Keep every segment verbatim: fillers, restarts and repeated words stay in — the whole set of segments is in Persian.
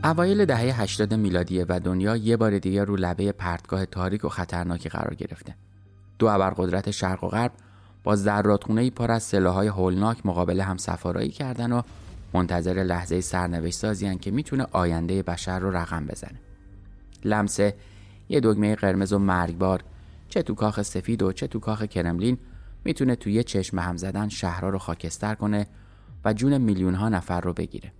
اوایل دهه هشتاد میلادی و دنیا یه بار دیگه رو لبه پرتگاه تاریک و خطرناکی قرار گرفته. دو ابرقدرت شرق و غرب با ذراتخونه‌ای پر از سلاح‌های هولناک مقابل هم سفارایی کردن و منتظر لحظه سرنوشت سازی‌اند که میتونه آینده بشر رو رقم بزنه. لمس یه دکمه قرمز و مرگبار چه تو کاخ سفید و چه تو کاخ کرملین میتونه توی یه چشم هم زدن شهرها رو خاکستر کنه و جون میلیون‌ها نفر رو بگیره.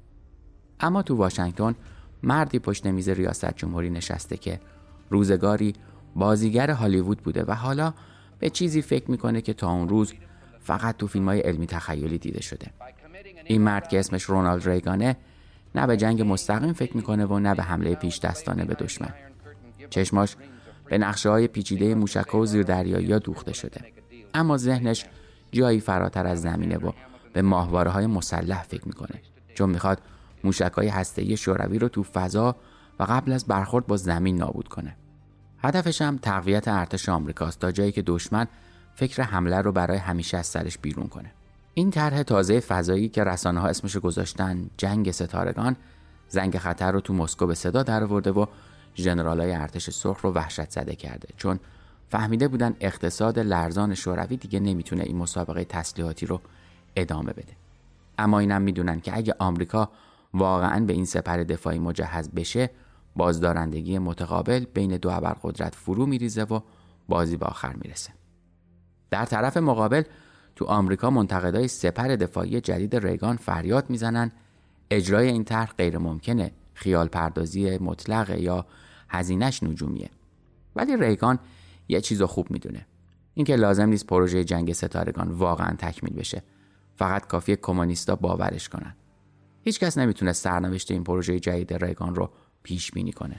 اما تو واشنگتن مردی پشت میز ریاست جمهوری نشسته که روزگاری بازیگر هالیوود بوده و حالا به چیزی فکر میکنه که تا اون روز فقط تو فیلم‌های علمی تخیلی دیده شده. این مرد که اسمش رونالد ریگانه نه به جنگ مستقیم فکر میکنه و نه به حمله پیش دستانه به دشمن. چشماش به نقشه‌های پیچیده موشک‌ها و زیردریایی‌ها دوخته شده، اما ذهنش جایی فراتر از زمینه و به ماهواره‌های مسلح فکر میکنه، چون میخواد موشک‌های هسته‌ای شوروی رو تو فضا و قبل از برخورد با زمین نابود کنه. هدفش هم تقویت ارتش آمریکاست تا جایی که دشمن فکر حمله رو برای همیشه از سرش بیرون کنه. این طرح تازه فضایی که رسانه‌ها اسمش گذاشتن جنگ ستارگان، زنگ خطر رو تو مسکو به صدا درآورده و ژنرالای ارتش سرخ رو وحشت زده کرده، چون فهمیده بودن اقتصاد لرزان شوروی دیگه نمیتونه این مسابقه تسلیحاتی رو ادامه بده. اما اینم میدونن که اگه آمریکا واقعاً به این سپر دفاعی مجهز بشه، بازدارندگی متقابل بین دو ابرقدرت فرو میریزه و بازی به آخر میرسه. در طرف مقابل تو آمریکا منتقدای سپر دفاعی جدید ریگان فریاد میزنن اجرای این طرح غیر ممکنه، خیال پردازی مطلقه یا هزینه‌اش نجومیه. ولی ریگان یه چیزو خوب میدونه، اینکه لازم نیست پروژه جنگ ستارگان واقعا تکمیل بشه، فقط کافیه کمونیستا باورش کنن. هیچ کس نمیتونه سرنوشت این پروژه جدید ریگان رو پیش بینی کنه.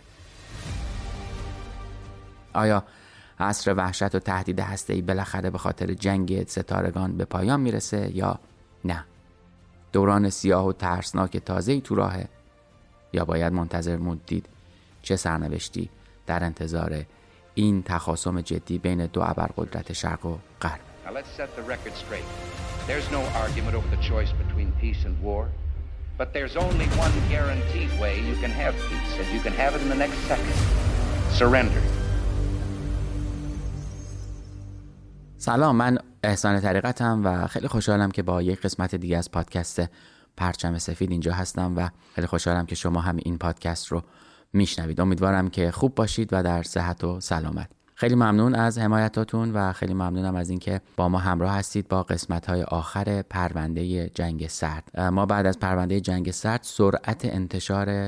آیا عصر وحشت و تهدید هسته‌ای بالاخره به خاطر جنگ ستارگان به پایان میرسه یا نه؟ دوران سیاه و ترسناک تازه‌ای تو راهه یا باید منتظر موند دید چه سرنوشتی در انتظار این تخاصم جدی بین دو ابرقدرت شرق و غرب؟ There's no argument over the choice between peace and war, but there's only one guaranteed way you can have peace, and you can have it in the next second. Surrender. سلام، من احسان طریقتم و خیلی خوشحالم که با یک قسمت دیگه از پادکست پرچم سفید اینجا هستم و خیلی خوشحالم که شما هم این پادکست رو میشنوید. امیدوارم که خوب باشید و در صحت و سلامت. خیلی ممنون از حمایتاتون و خیلی ممنونم از اینکه با ما همراه هستید با قسمت‌های آخر پرونده جنگ سرد. ما بعد از پرونده جنگ سرد سرعت انتشار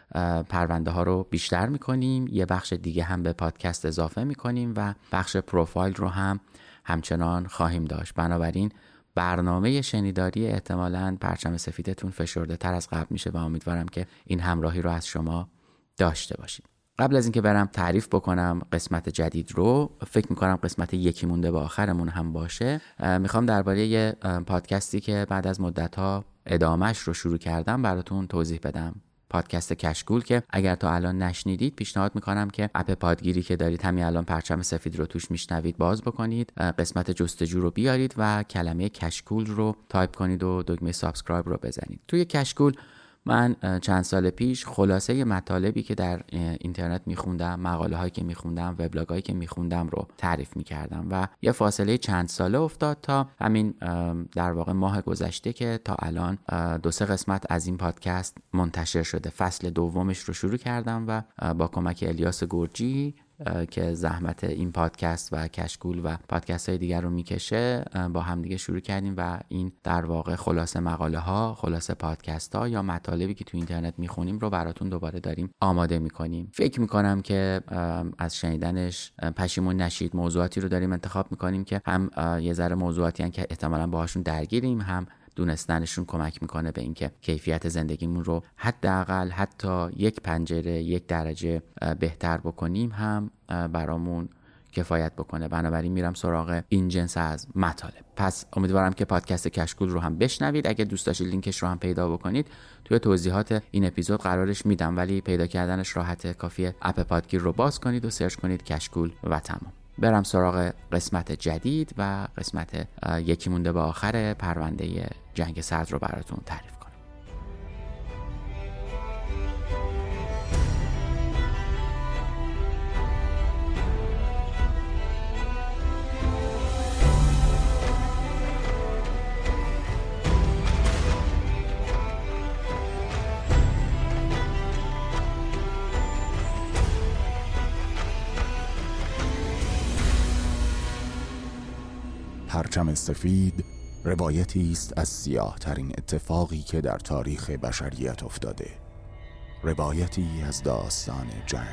پرونده ها رو بیشتر می‌کنیم، یه بخش دیگه هم به پادکست اضافه می‌کنیم و بخش پروفایل رو هم همچنان خواهیم داشت. بنابراین برنامه شنیداری احتمالاً پرچم سفیدتون فشرده تر از قبل میشه و امیدوارم که این همراهی رو از شما داشته باشید. قبل از اینکه برم تعریف بکنم قسمت جدید رو، فکر میکنم قسمت یکی مونده به آخرمون هم باشه، میخوام درباره یه پادکستی که بعد از مدت‌ها ادامهش رو شروع کردم براتون توضیح بدم. پادکست کشکول که اگر تا الان نشنیدید پیشنهاد میکنم که اپ پادگیری که دارید همین الان پرچم سفید رو توش میشنوید باز بکنید، قسمت جستجو رو بیارید و کلمه کشکول رو تایپ کنید و دکمه سابسکرایب رو بزنید. توی کشکول من چند سال پیش خلاصه مطالبی که در اینترنت میخوندم، مقاله هایی که میخوندم، وبلاگ هایی که میخوندم رو تعریف میکردم و یه فاصله چند ساله افتاد تا همین در واقع ماه گذشته که تا الان دو سه قسمت از این پادکست منتشر شده. فصل دومش رو شروع کردم و با کمک الیاس گرجی که زحمت این پادکست و کشکول و پادکست های دیگر رو میکشه با هم دیگه شروع کردیم و این در واقع خلاصه مقاله ها، خلاصه پادکست ها یا مطالبی که تو اینترنت میخونیم رو براتون دوباره داریم آماده میکنیم. فکر میکنم که از شنیدنش پشیمون نشید. موضوعاتی رو داریم انتخاب میکنیم که هم یه ذره موضوعاتی هستن که احتمالاً باهاشون درگیریم، هم دونستنشون کمک میکنه به اینکه کیفیت زندگیمون رو حداقل حتی یک پنجره یک درجه بهتر بکنیم هم برامون کفایت بکنه. بنابراین میرم سراغ این جنس از مطالب. پس امیدوارم که پادکست کشکول رو هم بشنوید. اگه دوست داشتید لینکش رو هم پیدا بکنید توی توضیحات این اپیزود قرارش میدم، ولی پیدا کردنش راحته. کافیه اپ پادگیر رو باز کنید و سرچ کنید کشکول و تمام. برم سراغ قسمت جدید و قسمت یکی مونده به آخر پرونده جنگ سرد رو براتون تعریف کنم. پرچم سفید روایتی است از سیاه ترین اتفاقی که در تاریخ بشریت افتاده. روایتی از داستان جنگ.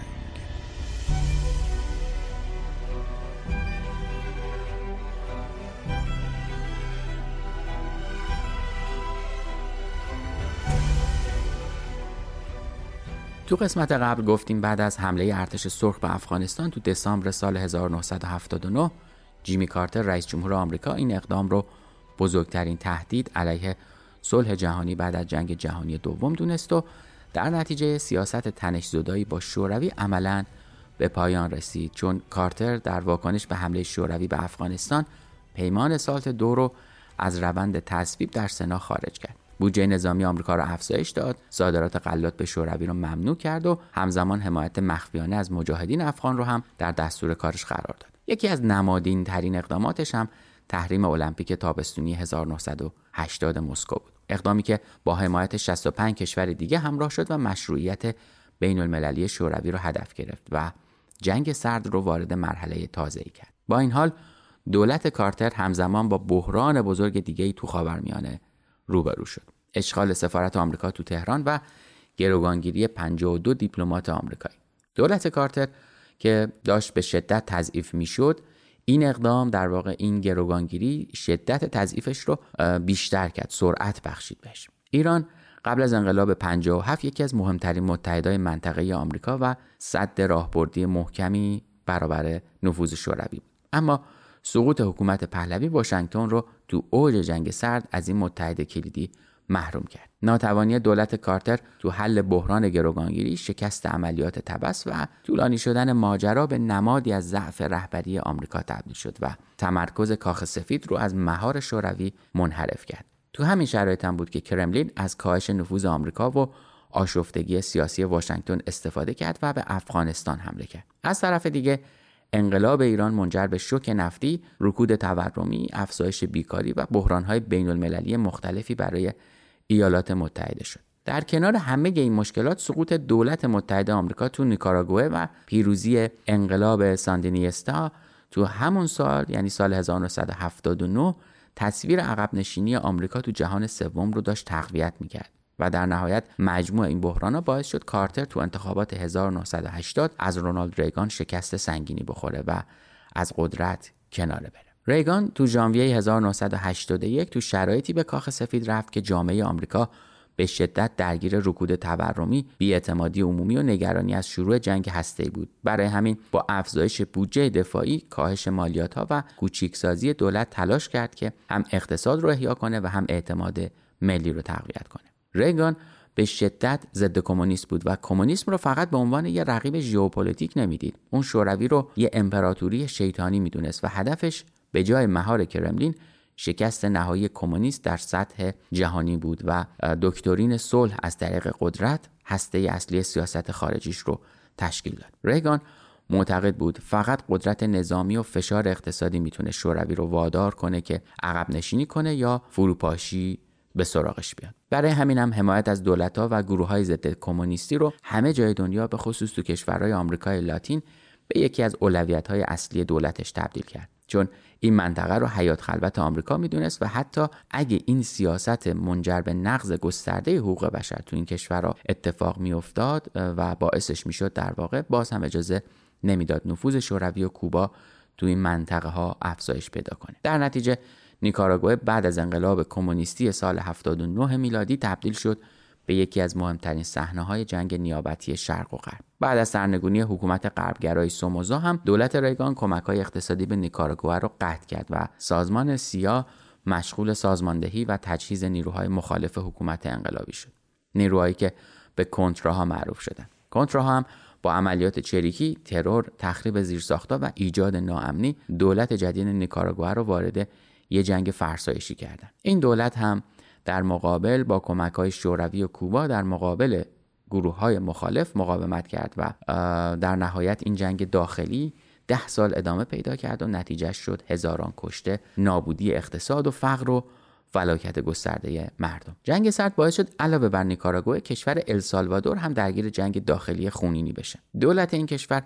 تو قسمت قبل گفتیم بعد از حمله ارتش سرخ به افغانستان تو دسامبر سال هزار و نهصد و هفتاد و نه جیمی کارتر رئیس جمهور آمریکا این اقدام رو بزرگترین تهدید علیه صلح جهانی بعد از جنگ جهانی دوم دونست و در نتیجه سیاست تنش‌زدایی با شوروی عملاً به پایان رسید، چون کارتر در واکنش به حمله شوروی به افغانستان پیمان سالت دو رو از روند تصویب در سنا خارج کرد. بودجه نظامی آمریکا را افزایش داد، صادرات غلات به شوروی را ممنوع کرد و همزمان حمایت مخفیانه از مجاهدین افغان رو هم در دستور کارش قرار داد. یکی از نمادین ترین اقداماتش هم تحریم المپیک تابستونی هزار و نهصد و هشتاد مسکو بود. اقدامی که با حمایت شصت و پنج کشور دیگه همراه شد و مشروعیت بین المللی شوروی را هدف گرفت و جنگ سرد رو وارد مرحله تازه‌ای کرد. با این حال دولت کارتر همزمان با بحران بزرگ دیگه‌ای تو خاورمیانه روبرو شد. اشغال سفارت آمریکا تو تهران و گروگانگیری پنجاه و دو دیپلمات آمریکایی. دولت کارتر که داشت به شدت تضعیف میشد، این اقدام در واقع این گروگانگیری شدت تضعیفش رو بیشتر کرد، سرعت بخشید بهش. ایران قبل از انقلاب پنجاه و هفت یکی از مهمترین متحدای منطقه آمریکا و سد راهبردی محکمی برابر نفوذ شوروی بود. اما سقوط حکومت پهلوی واشنگتن رو تو اوج جنگ سرد از این متحد کلیدی محروم کرد. ناتوانی دولت کارتر تو حل بحران گروگانگیری، شکست عملیات طبس و طولانی شدن ماجرا به نمادی از ضعف رهبری آمریکا تبدیل شد و تمرکز کاخ سفید رو از مهار شوروی منحرف کرد. تو همین شرایط هم بود که کرملین از کاهش نفوذ آمریکا و آشفتگی سیاسی واشنگتن استفاده کرد و به افغانستان حمله کرد. از طرف دیگه انقلاب ایران منجر به شوک نفتی، رکود تورمی، افزایش بیکاری و بحران‌های بین‌المللی مختلفی برای ایالات متحده شد. در کنار همه این مشکلات، سقوط دولت متحده آمریکا تو نیکاراگوئه و پیروزی انقلاب ساندینیستا تو همون سال، یعنی سال هزار و نهصد و هفتاد و نه، تصویر عقب نشینی آمریکا تو جهان سوم رو داشت تقویت می‌کرد و در نهایت مجموع این بحران‌ها باعث شد کارتر تو انتخابات هزار و نهصد و هشتاد از رونالد ریگان شکست سنگینی بخوره و از قدرت کناره بره. ریگان تو ژانویه هزار و نهصد و هشتاد و یک تو شرایطی به کاخ سفید رفت که جامعه آمریکا به شدت درگیر رکود تورمی، بی‌اعتمادی عمومی و نگرانی از شروع جنگ هسته‌ای بود. برای همین با افزایش بودجه دفاعی، کاهش مالیات‌ها و کوچیک‌سازی دولت تلاش کرد که هم اقتصاد رو احیا کنه و هم اعتماد ملی رو تقویت کنه. ریگان به شدت ضد کمونیست بود و کمونیسم رو فقط به عنوان یه رقیب ژئوپلیتیک نمیدید. اون شوروی رو یه امپراتوری شیطانی میدونست و هدفش به جای مهار کرملین شکست نهایی کمونیست در سطح جهانی بود و دکترین صلح از طریق قدرت هسته اصلی سیاست خارجیش رو تشکیل داد. ریگان معتقد بود فقط قدرت نظامی و فشار اقتصادی میتونه شوروی رو وادار کنه که عقب نشینی کنه یا فروپاشی به سراغش بیاد. برای همین هم حمایت از دولت‌ها و گروه‌های ضد کمونیستی رو همه جای دنیا به خصوص تو کشورهای آمریکای لاتین به یکی از اولویت‌های اصلی دولتش تبدیل کرد، چون این منطقه رو حیات خلوت آمریکا میدونست و حتی اگه این سیاست منجر به نقض گسترده حقوق بشر تو این کشورها اتفاق میافتاد و باعثش میشد در واقع باز هم اجازه نمیداد نفوذ شوروی و کوبا تو این منطقه ها افزایش پیدا کنه. در نتیجه نیکاراگوئه بعد از انقلاب کمونیستی سال هفتاد و نه میلادی تبدیل شد به یکی از مهمترین صحنه‌های جنگ نیابتی شرق و غرب. بعد از سرنگونی حکومت غربگرای سوموزا هم دولت ریگان کمک‌های اقتصادی به نیکاراگوئه را قطع کرد و سازمان سیا مشغول سازماندهی و تجهیز نیروهای مخالف حکومت انقلابی شد. نیروهایی که به کنتراها معروف شدند. کنتراها هم با عملیات چریکی، ترور، تخریب زیرساخت‌ها و ایجاد ناامنی دولت جدید نیکاراگوئه را وارد یه جنگ فرسایشی کردند. این دولت هم در مقابل با کمک‌های شوروی و کوبا در مقابل گروه‌های مخالف مقاومت کرد و در نهایت این جنگ داخلی ده سال ادامه پیدا کرد و نتیجه شد هزاران کشته، نابودی اقتصاد و فقر و فلاکت گسترده مردم. جنگ سرد باعث شد علاوه بر نیکاراگوئه کشور السالوادور هم درگیر جنگ داخلی خونینی بشه. دولت این کشور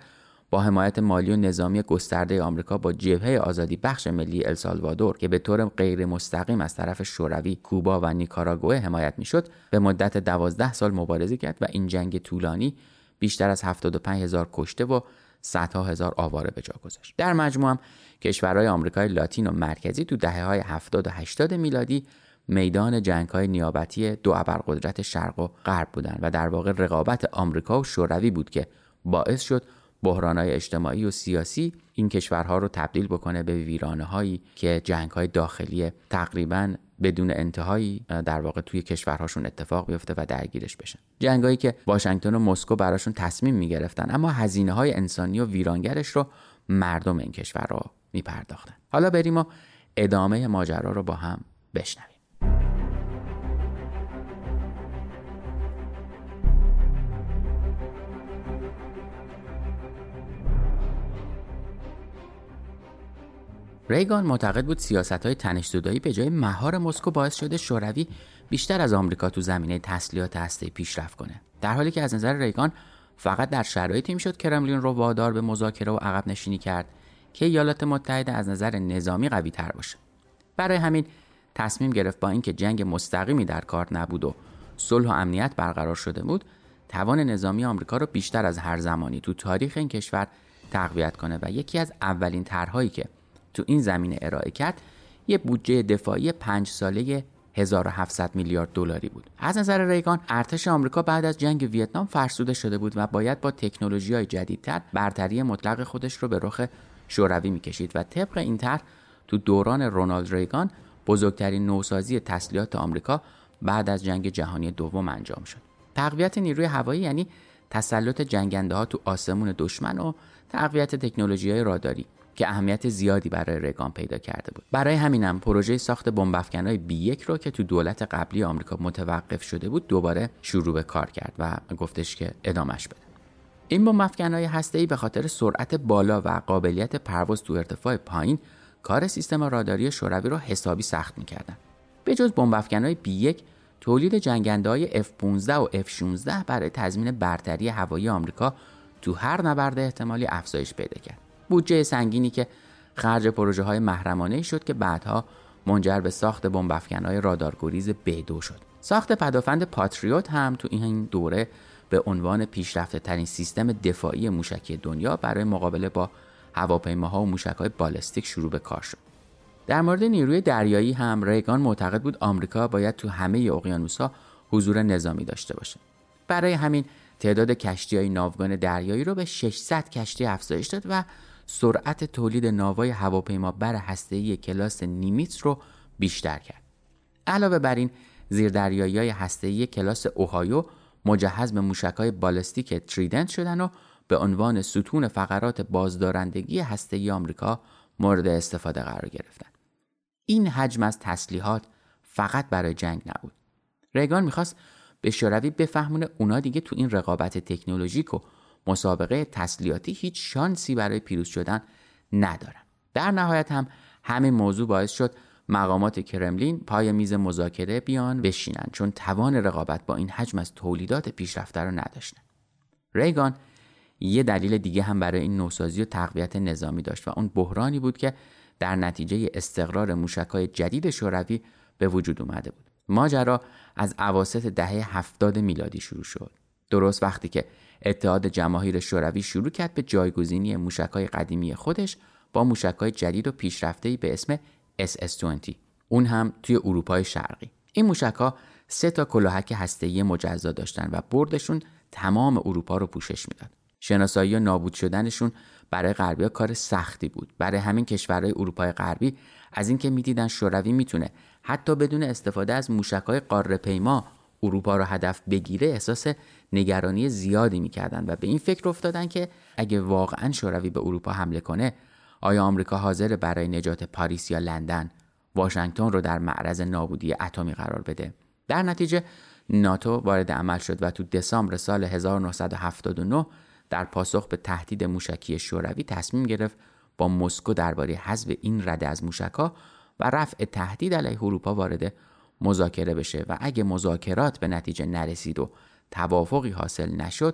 با حمایت مالی و نظامی گسترده آمریکا با جبهه آزادی بخش ملی السالوادور که به طور غیر مستقیم از طرف شوروی، کوبا و نیکاراگوئه حمایت میشد، به مدت دوازده سال مبارزه کرد و این جنگ طولانی بیشتر از هفتاد و پنج هزار کشته و صدها هزار آواره به جا گذاشت. در مجموع هم کشورهای آمریکای لاتین و مرکزی تو دهه‌های هفتاد و هشتاد میلادی میدان جنگ‌های نیابتی دو ابرقدرت شرق و غرب بودند و در واقع رقابت آمریکا و شوروی بود که باعث شد بحران‌های اجتماعی و سیاسی این کشورها رو تبدیل بکنه به ویرانه‌هایی که جنگ‌های داخلی تقریباً بدون انتهایی در واقع توی کشورهاشون اتفاق بیفته و درگیرش بشن. جنگایی که واشنگتن و مسکو براشون تصمیم می‌گرفتن، اما هزینه‌های انسانی و ویرانگرش رو مردم این کشورها می‌پرداختن. حالا بریم و ادامه ماجرا رو با هم بشنویم. ریگان معتقد بود سیاست‌های تنش‌زدایی به جای مهار مسکو باعث شده شوروی بیشتر از آمریکا تو زمینه تسلیحات هسته‌ای پیشرفت کنه، در حالی که از نظر ریگان فقط در شرایطی میشد کرملین رو وادار به مذاکره و عقب نشینی کرد که ایالات متحده از نظر نظامی قوی تر باشه. برای همین تصمیم گرفت با اینکه جنگ مستقیمی در کار نبود و صلح و امنیت برقرار شده بود، توان نظامی آمریکا رو بیشتر از هر زمانی تو تاریخ این کشور تقویت کنه و یکی از اولین طرح‌هایی که تو این زمینه ارائه کرد یه بودجه دفاعی پنج ساله هزار و هفتصد میلیارد دلاری بود. از نظر ریگان ارتش آمریکا بعد از جنگ ویتنام فرسوده شده بود و باید با تکنولوژی‌های جدیدتر برتری مطلق خودش رو به رخ شوروی می‌کشید و طبق این طرح تو دوران رونالد ریگان بزرگترین نوسازی تسلیحات آمریکا بعد از جنگ جهانی دوم انجام شد. تقویت نیروی هوایی یعنی تسلط جنگنده‌ها تو آسمون دشمن و تقویت تکنولوژی‌های راداری که اهمیت زیادی برای ریگان پیدا کرده بود. برای همینم پروژه ساخت بمب افکن‌های بی یک رو که تو دولت قبلی آمریکا متوقف شده بود دوباره شروع به کار کرد و گفتش که ادامش بده. این بمب افکن‌های هسته‌ای به خاطر سرعت بالا و قابلیت پرواز تو ارتفاع پایین کار سیستم راداری شوروی رو حسابی سخت می‌کردن. به جز بمب افکن‌های بی یک، تولید جنگنده‌های اف پانزده و اف شانزده برای تضمین برتری هوایی آمریکا تو هر نبرد احتمالی افزایش پیدا کرد. بودجه سنگینی که خرج پروژه‌های محرمانه‌ای شد که بعدها منجر به ساخت بمب افکن‌های رادارگریز بی دو شد. ساخت پدافند پاتریوت هم تو این دوره به عنوان پیشرفته‌ترین سیستم دفاعی موشکی دنیا برای مقابله با هواپیماها و موشک‌های بالستیک شروع به کار شد. در مورد نیروی دریایی هم ریگان معتقد بود آمریکا باید تو همه اقیانوس‌ها حضور نظامی داشته باشه. برای همین تعداد کشتی‌های ناوگان دریایی رو به ششصد کشتی افزایش داد و سرعت تولید ناوهای هواپیمابر هسته‌ای کلاس نیمیتس رو بیشتر کرد. علاوه بر این زیردریایی‌های هسته‌ای کلاس اوهایو مجهز به موشک‌های بالستیک تریدنت شدن و به عنوان ستون فقرات بازدارندگی هسته‌ای آمریکا مورد استفاده قرار گرفتند. این حجم از تسلیحات فقط برای جنگ نبود. ریگان می‌خواست به شوروی بفهمونه اونا دیگه تو این رقابت تکنولوژیک و مسابقه تسلیحاتی هیچ شانسی برای پیروز شدن ندارن. در نهایت هم همین موضوع باعث شد مقامات کرملین پای میز مذاکره بیان بشینن، چون توان رقابت با این حجم از تولیدات پیشرفته رو نداشتن. ریگان یه دلیل دیگه هم برای این نوسازی و تقویت نظامی داشت و اون بحرانی بود که در نتیجه استقرار موشک‌های جدید شوروی به وجود اومده بود. ماجرا از اواسط دهه هفتاد میلادی شروع شد. درست وقتی که اتحاد جماهیر شوروی شروع کرد به جایگزینی موشک‌های قدیمی خودش با موشک‌های جدید و پیشرفته‌ای به اسم اس اس بیست، اون هم توی اروپای شرقی. این موشک‌ها سه تا کلاهک هسته‌ای مجزا داشتن و بردشون تمام اروپا رو پوشش میداد. شناسایی و نابود شدنشون برای غربی‌ها کار سختی بود. برای همین کشورهای اروپای غربی از اینکه می‌دیدن شوروی میتونه حتی بدون استفاده از موشک‌های قاره‌پیما اروپا رو هدف بگیره، احساس نگرانی زیادی می‌کردن و به این فکر افتادن که اگه واقعاً شوروی به اروپا حمله کنه، آیا آمریکا حاضر برای نجات پاریس یا لندن واشنگتن رو در معرض نابودی اتمی قرار بده؟ در نتیجه ناتو وارد عمل شد و تو دسامبر سال هزار و نهصد و هفتاد و نه در پاسخ به تهدید موشکی شوروی تصمیم گرفت با مسکو درباره حذف این رده از موشک‌ها و رفع تهدید علیه اروپا وارد مذاکره بشه و اگه مذاکرات به نتیجه نرسید و توافقی حاصل نشد،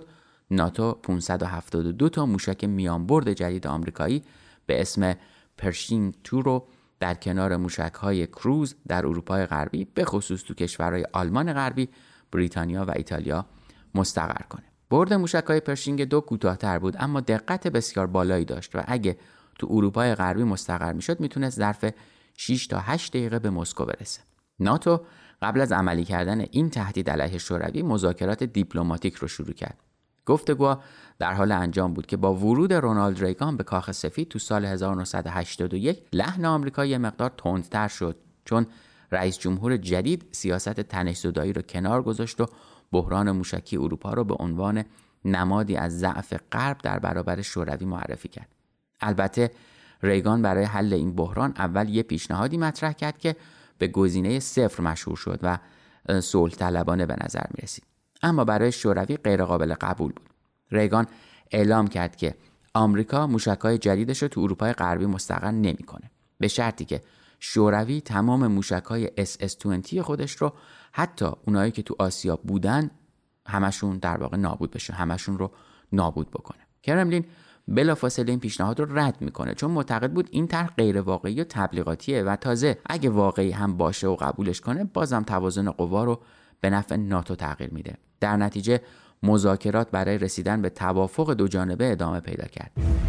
ناتو پانصد و هفتاد و دو تا موشک میانبرد جدید آمریکایی به اسم پرشینگ دو رو در کنار موشک‌های کروز در اروپای غربی به خصوص تو کشورهای آلمان غربی، بریتانیا و ایتالیا مستقر کنه. برد موشک‌های پرشینگ دو کوتاه‌تر بود اما دقت بسیار بالایی داشت و اگه تو اروپای غربی مستقر میشد میتونست ظرف شش تا هشت دقیقه به مسکو برسه. ناتو قبل از عملی کردن این تهدید علیه شوروی مذاکرات دیپلماتیک رو شروع کرد. گفتگوها در حال انجام بود که با ورود رونالد ریگان به کاخ سفید تو سال هزار و نهصد و هشتاد و یک لحن آمریکا یه مقدار تندتر شد، چون رئیس جمهور جدید سیاست تنش‌زدایی رو کنار گذاشت و بحران موشکی اروپا رو به عنوان نمادی از ضعف غرب در برابر شوروی معرفی کرد. البته ریگان برای حل این بحران اول یه پیشنهادی مطرح کرد که به گزینه صفر مشهور شد و صلح طلبانه به نظر می رسید. اما برای شوروی غیر قابل قبول بود. ریگان اعلام کرد که آمریکا موشک‌های جدیدش رو تو اروپای غربی مستقر نمی‌کنه، به شرطی که شوروی تمام موشک‌های اس اس بیست خودش رو، حتی اونایی که تو آسیا بودن، همشون در واقع نابود بشه، همشون رو نابود بکنه. کرملین بلافاصله این پیشنهاد رو رد میکنه چون معتقد بود این طرح غیر واقعی و تبلیغاتیه و تازه اگه واقعی هم باشه و قبولش کنه بازم توازن قوا رو به نفع ناتو تغییر میده. در نتیجه مذاکرات برای رسیدن به توافق دو جانبه ادامه پیدا کرد.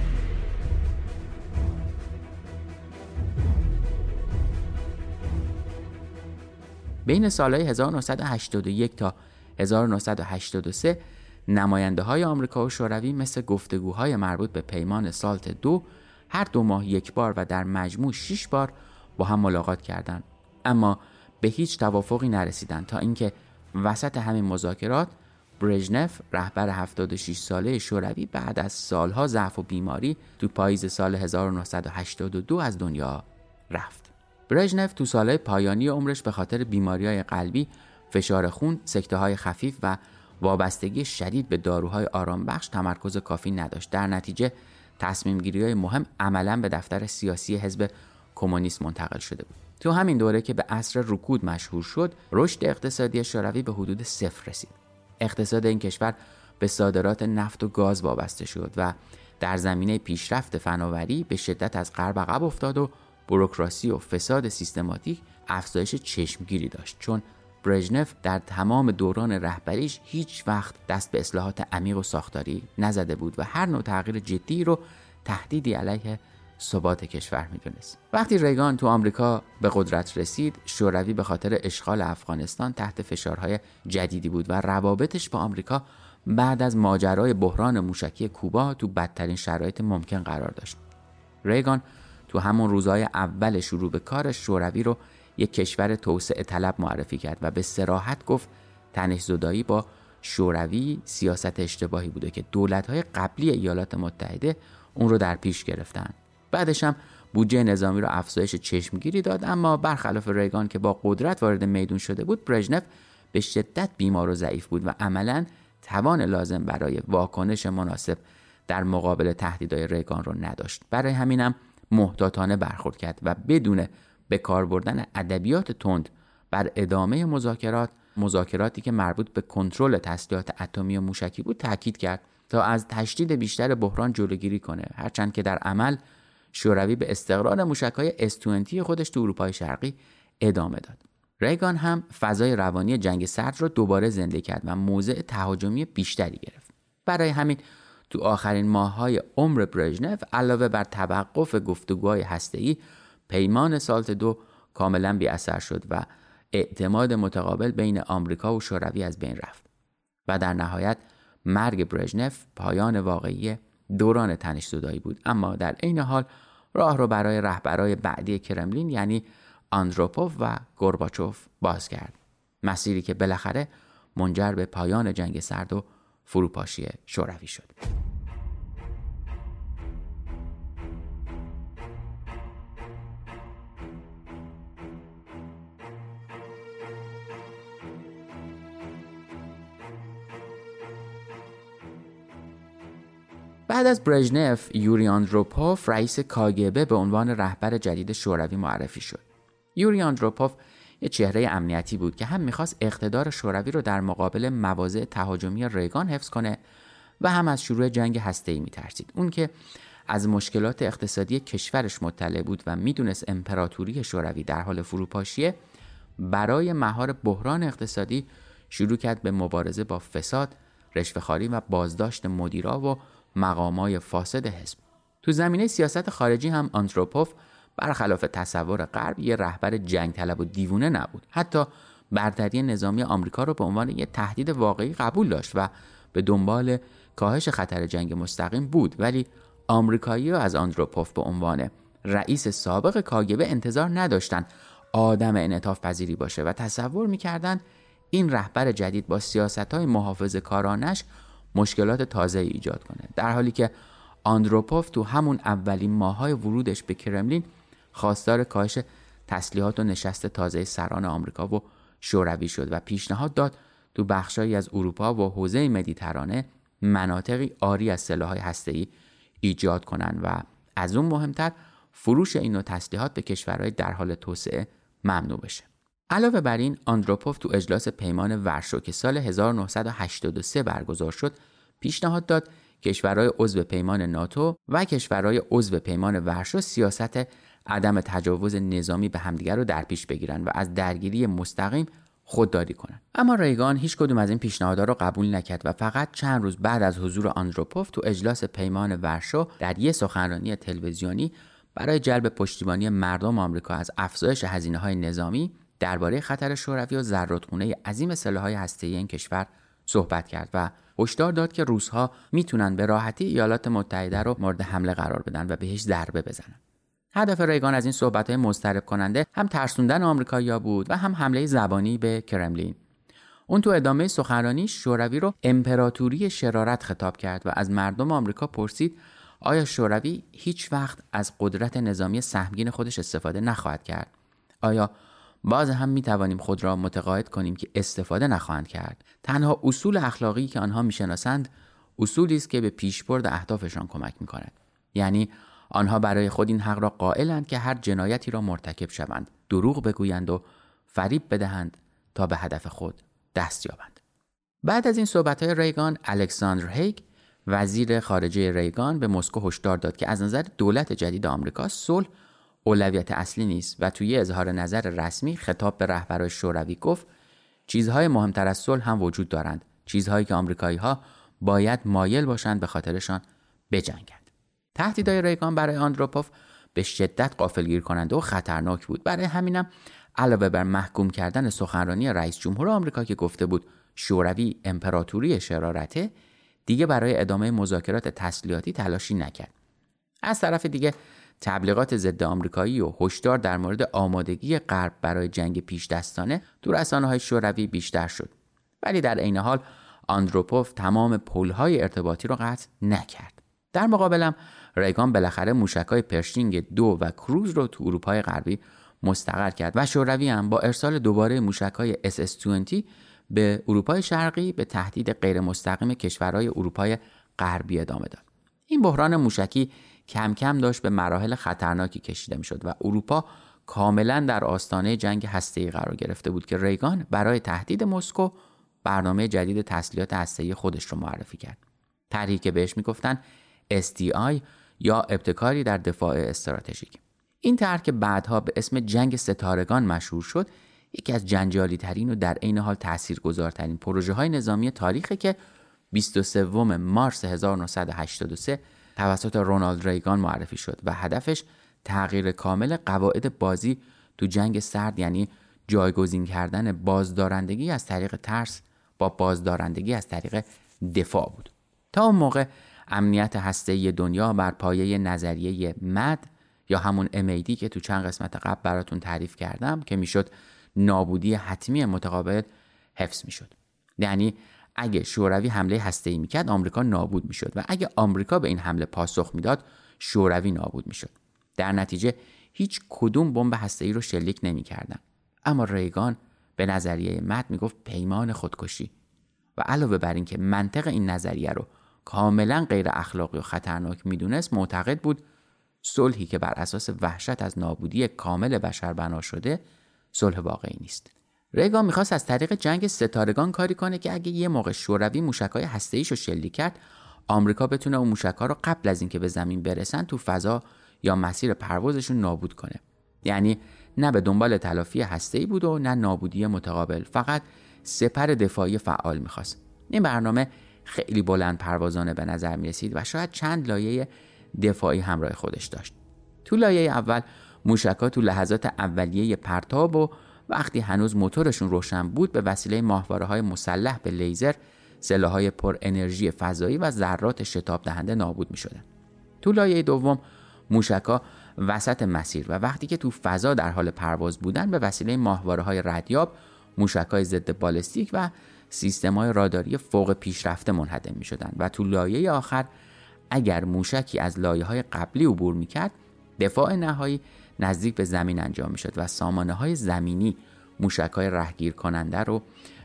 بین سالهای هزار و نهصد و هشتاد و یک تا هزار و نهصد و هشتاد و سه نماینده های آمریکا و شوروی مثل گفتگوهای مربوط به پیمان سالت دو هر دو ماه یک بار و در مجموع شش بار با هم ملاقات کردند، اما به هیچ توافقی نرسیدند تا اینکه وسط همین مذاکرات برژنف رهبر هفتاد و شش ساله شوروی بعد از سالها ضعف و بیماری تو پاییز سال هزار و نهصد و هشتاد و دو از دنیا رفت. برژنف تو سالهای پایانی عمرش به خاطر بیماری‌های قلبی، فشار خون، سکته‌های خفیف و وابستگی شدید به داروهای آرامبخش تمرکز کافی نداشت. در نتیجه تصمیم گیری‌های مهم عملاً به دفتر سیاسی حزب کمونیست منتقل شده بود. تو همین دوره که به عصر رکود مشهور شد، رشد اقتصادی شوروی به حدود صفر رسید. اقتصاد این کشور به صادرات نفت و گاز وابسته شد و در زمینه پیشرفت فناوری به شدت از غرب عقب افتاد و بوروکراسی و فساد سیستماتیک افزایش چشمگیری داشت، چون برژنف در تمام دوران رهبریش هیچ وقت دست به اصلاحات عمیق و ساختاری نزده بود و هر نوع تغییر جدی رو تهدیدی علیه ثبات کشور میدونست. وقتی ریگان تو آمریکا به قدرت رسید، شوروی به خاطر اشغال افغانستان تحت فشارهای جدیدی بود و روابطش با آمریکا بعد از ماجرای بحران موشکی کوبا تو بدترین شرایط ممکن قرار داشت. ریگان تو همون روزهای اول شروع به کارش شوروی رو یک کشور توسعه طلب معرفی کرد و به صراحت گفت تنش‌زدایی با شوروی سیاست اشتباهی بوده که دولت‌های قبلی ایالات متحده اون رو در پیش گرفتن. بعدش هم بودجه نظامی رو افزایش چشمگیری داد، اما برخلاف ریگان که با قدرت وارد میدون شده بود، برژنف به شدت بیمار و ضعیف بود و عملاً توان لازم برای واکنش مناسب در مقابل تهدیدهای ریگان رو نداشت. برای همینم محتاطانه برخورد کرد و بدون به کار بردن ادبیات تند بر ادامه مذاکرات مذاکراتی که مربوط به کنترل تسلیحات اتمی و موشکی بود تاکید کرد تا از تشدید بیشتر بحران جلوگیری کنه، هرچند که در عمل شوروی به استقرار موشک‌های اس بیست خودش تو اروپای شرقی ادامه داد. ریگان هم فضای روانی جنگ سرد رو دوباره زنده کرد و موضع تهاجمی بیشتری گرفت. برای همین تو آخرین ماه‌های عمر برژنف علاوه بر توقف گفتگوهای هسته‌ای، پیمان سالت دو کاملا بی اثر شد و اعتماد متقابل بین آمریکا و شوروی از بین رفت و در نهایت مرگ برژنف پایان واقعی دوران تنش‌زدایی بود، اما در عین حال راه رو برای رهبرای بعدی کرملین یعنی آندروپوف و گورباچوف باز کرد، مسیری که بالاخره منجر به پایان جنگ سرد و فروپاشی شوروی شد. بعد از برژنف، یوری آندروپوف رئیس کاگبه به عنوان رهبر جدید شوروی معرفی شد. یوری آندروپوف یه چهره امنیتی بود که هم میخواست اقتدار شوروی رو در مقابل مواضع تهاجمی ریگان حفظ کنه و هم از شروع جنگ هسته‌ای می‌ترسید. اون که از مشکلات اقتصادی کشورش مطلع بود و میدونست امپراتوری شوروی در حال فروپاشیه، برای مهار بحران اقتصادی شروع کرد به مبارزه با فساد، رشوه‌خواری و بازداشت مدیرا و مقامای فاسد حزب. تو زمینه سیاست خارجی هم آندروپوف برخلاف تصور غرب یه رهبر جنگ طلب و دیوونه نبود. حتی برتری نظامی آمریکا رو به عنوان یه تهدید واقعی قبول داشت و به دنبال کاهش خطر جنگ مستقیم بود، ولی آمریکایی‌ها از آندروپوف به عنوان رئیس سابق کاگبه انتظار نداشتن آدم انعطاف پذیری باشه و تصور می‌کردند این رهبر جدید با سیاست‌های محافظه‌کارانش مشکلات تازه ایجاد کنه، در حالی که آندروپوف تو همون اولین ماه‌های ورودش به کرملین خواستار کاهش تسلیحات و نشست تازه سران آمریکا و شوروی شد و پیشنهاد داد تو بخشایی از اروپا و حوزه مدیترانه مناطقی عاری از سلاح‌های هسته‌ای ایجاد کنن و از اون مهمتر فروش این نوع تسلیحات به کشورهای در حال توسعه ممنوع بشه. علاوه بر این، آندروپوف تو اجلاس پیمان ورشو که سال هزار و نهصد و هشتاد و سه برگزار شد پیشنهاد داد کشورهای عضو پیمان ناتو و کشورهای عضو پیمان ورشو سیاست عدم تجاوز نظامی به همدیگر رو در پیش بگیرن و از درگیری مستقیم خودداری کنن. اما ریگان هیچ کدوم از این پیشنهادها رو قبول نکرد و فقط چند روز بعد از حضور آندروپوف تو اجلاس پیمان ورشو در یک سخنرانی تلویزیونی برای جلب پشتیبانی مردم آمریکا از افزایش هزینه‌های نظامی درباره خطر شوروی و ذراتخونه عظیم سلاح‌های هسته‌ای این کشور صحبت کرد و هشدار داد که روس‌ها میتونن به راحتی ایالات متحده رو مورد حمله قرار بدن و بهش ضربه بزنن. هدف ریگان از این صحبت‌های مضطرب کننده هم ترسوندن آمریکایی‌ها بود و هم حمله زبانی به کرملین. اون تو ادامه سخنرانی شوروی رو امپراتوری شرارت خطاب کرد و از مردم آمریکا پرسید آیا شوروی هیچ وقت از قدرت نظامی سهمگین خودش استفاده نخواهد کرد؟ آیا باز هم می توانیم خود را متقاعد کنیم که استفاده نخواهند کرد؟ تنها اصول اخلاقی که آنها میشناسند اصولی است که به پیشبرد اهدافشان کمک می‌کند. یعنی آنها برای خود این حق را قائلند که هر جنایتی را مرتکب شوند، دروغ بگویند و فریب بدهند تا به هدف خود دست یابند. بعد از این صحبت‌های ریگان، الکساندر هیگ وزیر خارجه ریگان به مسکو هشدار داد که از نظر دولت جدید آمریکا صلح اولویت اصلی نیست و توی اظهار نظر رسمی خطاب به رهبران شوروی گفت چیزهای مهمتر از صلح هم وجود دارند، چیزهایی که آمریکایی‌ها باید مایل باشند به خاطرشان بجنگند. تهدیدهای ریگان برای آندروپوف به شدت غافلگیر کننده و خطرناک بود. برای همینم علاوه بر محکوم کردن سخنرانی رئیس جمهور آمریکا که گفته بود شوروی امپراتوری شرارته، دیگه برای ادامه مذاکرات تسلیحاتی تلاشی نکرد. از طرف دیگه تبلیغات ضد آمریکایی و هشدار در مورد آمادگی غرب برای جنگ پیش دستانه تو رسانه‌های شوروی بیشتر شد. ولی در عین حال آندروپوف تمام پل‌های ارتباطی رو قطع نکرد. در مقابلم ریگان بالاخره موشک‌های پرشینگ دو و کروز رو تو اروپای غربی مستقر کرد و شوروی هم با ارسال دوباره موشک‌های اس اس بیست به اروپای شرقی به تهدید غیر مستقیم کشورهای اروپای غربی ادامه داد. این بحران موشکی کم کم داشت به مراحل خطرناکی کشیده می‌شد و اروپا کاملا در آستانه جنگ هسته‌ای قرار گرفته بود که ریگان برای تهدید مسکو برنامه جدید تسلیحات هسته‌ای خودش رو معرفی کرد. طرحی که بهش میگفتن اس دی آی یا ابتکاری در دفاع استراتژیک. این طرح که بعدها به اسم جنگ ستارگان مشهور شد، یکی از جنجالی ترین و در عین حال تاثیرگذارترین پروژه های نظامی تاریخی که بیست و سوم مارس هزار و نهصد و هشتاد و سه توسط رونالد ریگان معرفی شد و هدفش تغییر کامل قواعد بازی تو جنگ سرد، یعنی جایگزین کردن بازدارندگی از طریق ترس با بازدارندگی از طریق دفاع بود. تا اون موقع امنیت هسته‌ای دنیا بر پایه نظریه مد یا همون ام ای دی که تو چند قسمت قبل براتون تعریف کردم که میشد نابودی حتمی متقابل حفظ میشد. یعنی اگه شوروی حمله هسته‌ای میکرد آمریکا نابود میشد و اگه آمریکا به این حمله پاسخ میداد شوروی نابود میشد. در نتیجه هیچ کدوم بمب هسته‌ای رو شلیک نمیکردن. اما ریگان به نظریه مد میگفت پیمان خودکشی و علاوه بر این که منطق این نظریه رو کاملا غیر اخلاقی و خطرناک میدونست، معتقد بود صلحی که بر اساس وحشت از نابودی کامل بشر بنا شده صلح واقعی نیست. ریگان میخواست از طریق جنگ ستارگان کاری کنه که اگه یه موقع شوروی موشک‌های هسته‌ایشو شلیک کرد، آمریکا بتونه اون موشک‌ها رو قبل از اینکه به زمین برسن تو فضا یا مسیر پروازشون نابود کنه. یعنی نه به دنبال تلافی هسته‌ای بود و نه نابودی متقابل، فقط سپر دفاعی فعال می‌خواست. این برنامه خیلی بلند پروازانه به نظر می‌رسید و شاید چند لایه دفاعی همراه خودش داشت. تو لایه اول موشک‌ها تو لحظات اولیه پرتاب و وقتی هنوز موتورشون روشن بود به وسیله ماهواره‌های مسلح به لیزر، سلاح‌های پر انرژی فضایی و ذرات شتاب دهنده نابود می‌شدن. تو لایه دوم موشک‌ها وسط مسیر و وقتی که تو فضا در حال پرواز بودن به وسیله ماهواره‌های ردیاب، موشک‌های ضد بالستیک و سیستم‌های راداری فوق پیشرفته منهدم می‌شدند و تو لایه آخر اگر موشکی از لایه‌های قبلی عبور می‌کرد، دفاع نهایی نزدیک به زمین انجام می‌شد و سامانه‌های زمینی موشک‌های رهگیر کننده رو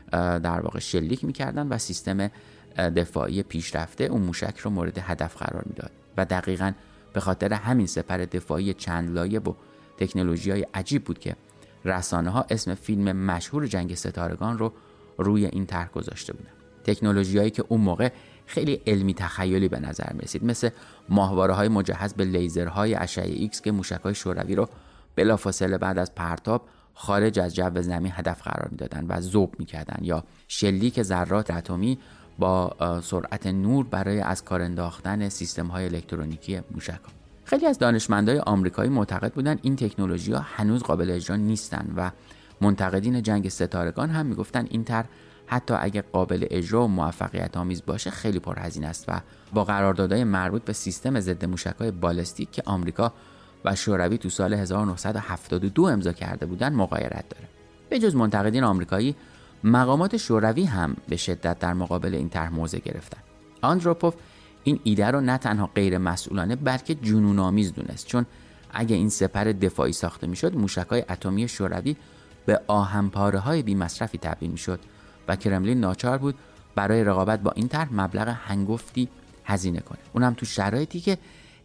در واقع شلیک می‌کردن و سیستم دفاعی پیشرفته اون موشک رو مورد هدف قرار می‌داد. و دقیقاً به خاطر همین سپر دفاعی چند لایه و تکنولوژی‌های عجیب بود که رسانه‌ها اسم فیلم مشهور جنگ ستارگان رو روی این طرح گذاشته بودن. تکنولوژی‌هایی که اون موقع خیلی علمی تخیلی به نظر می‌رسید، مثل ماهواره‌های مجهز به لیزرهای اشعه ایکس که موشک‌های شوروی رو بلافاصله بعد از پرتاب خارج از جو زمین هدف قرار می‌دادن و ذوب می‌کردن، یا شلیک ذرات اتمی با سرعت نور برای از کار انداختن سیستم‌های الکترونیکی موشک‌ها. خیلی از دانشمندای آمریکایی معتقد بودن این تکنولوژی‌ها هنوز قابل اجرا نیستن و منتقدین جنگ ستارگان هم میگفتن این طرح حتی اگه قابل اجرا و موفقیت آمیز باشه خیلی پرهزینه است و با قراردادهای مربوط به سیستم ضد موشک‌های بالستیک که آمریکا و شوروی تو سال هزار و نهصد و هفتاد و دو امضا کرده بودن مغایرت داره. به جز منتقدین آمریکایی، مقامات شوروی هم به شدت در مقابل این طرح موضع گرفتن. آندروپوف این ایده رو نه تنها غیر مسئولانه بلکه جنون‌آمیز دونست، چون اگه این سپر دفاعی ساخته میشد موشک‌های اتمی شوروی به آهن‌پاره‌های بی‌مصرفی تبدیل میشد و کرملین ناچار بود برای رقابت با این طرح مبلغ هنگفتی هزینه کنه، اونم تو شرایطی که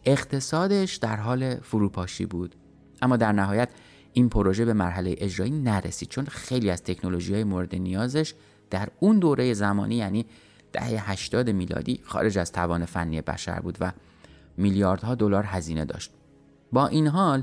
اقتصادش در حال فروپاشی بود. اما در نهایت این پروژه به مرحله اجرایی نرسید، چون خیلی از تکنولوژی‌های مورد نیازش در اون دوره زمانی یعنی دهه هشتاد میلادی خارج از توان فنی بشر بود و میلیاردها دلار هزینه داشت. با این حال